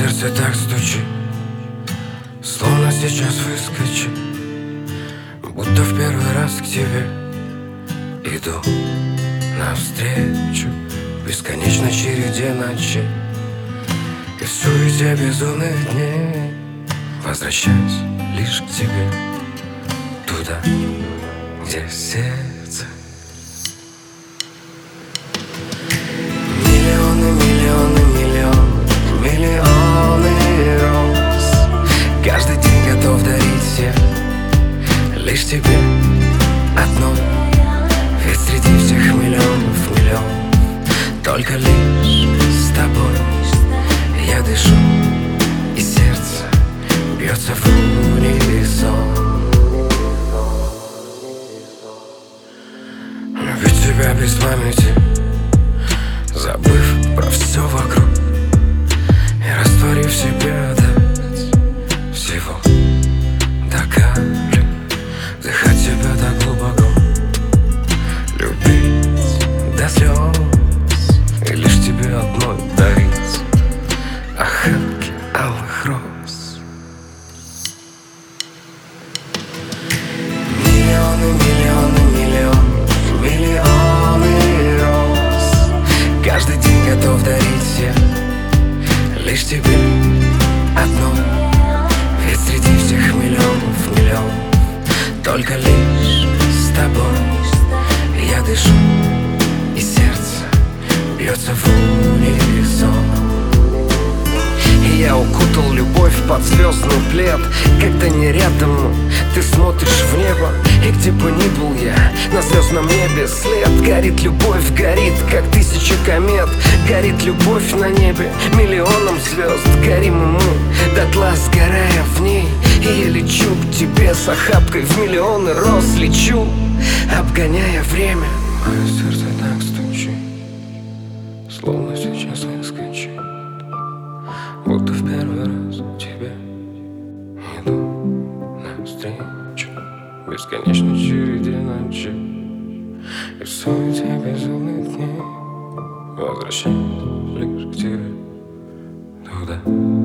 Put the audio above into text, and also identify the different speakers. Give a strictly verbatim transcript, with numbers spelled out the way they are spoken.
Speaker 1: сердце так стучит, словно сейчас выскочит, будто в первый раз к тебе иду навстречу в бесконечной череде ночей и в суете безумных дней. Возвращаюсь лишь к тебе, туда, где сердце. Миллионы, миллионы, миллионы, миллионы роз. Каждый день готов дарить я лишь тебе одной. Ведь среди всех миллионов, миллионов только лишь с тобой я дышу, и сердце бьется в унисон. Ведь тебя без памяти, забыв про все вокруг и растворив себя опять всего до капли, вдыхать тебя так глубоко, любить до слез и лишь тебе одной дарить охапки алых роз. Миллионы, миллионы, миллионы, миллионы роз. Каждый день готов дарить я лишь тебе одной. Ведь среди всех миллионов, миллионов только лишь с тобой я дышу, и сердце бьется в унисон. И я укутал любовь под звездный плед. Когда не рядом, ты смотришь в небо, и где бы ни был я, на звездном небе след. Горит любовь, горит, как тысяча комет. Горит любовь на небе миллионом звезд. Горим мы, дотла сгорая в ней. И я лечу к тебе с охапкой в миллионы роз. Лечу, обгоняя время. Мое сердце так стучит, словно сейчас выскочит, будто в первый раз тебе иду навстречу в бесконечной череде ночей и в суете безумных дней. Возвращаюсь лишь к тебе, туда,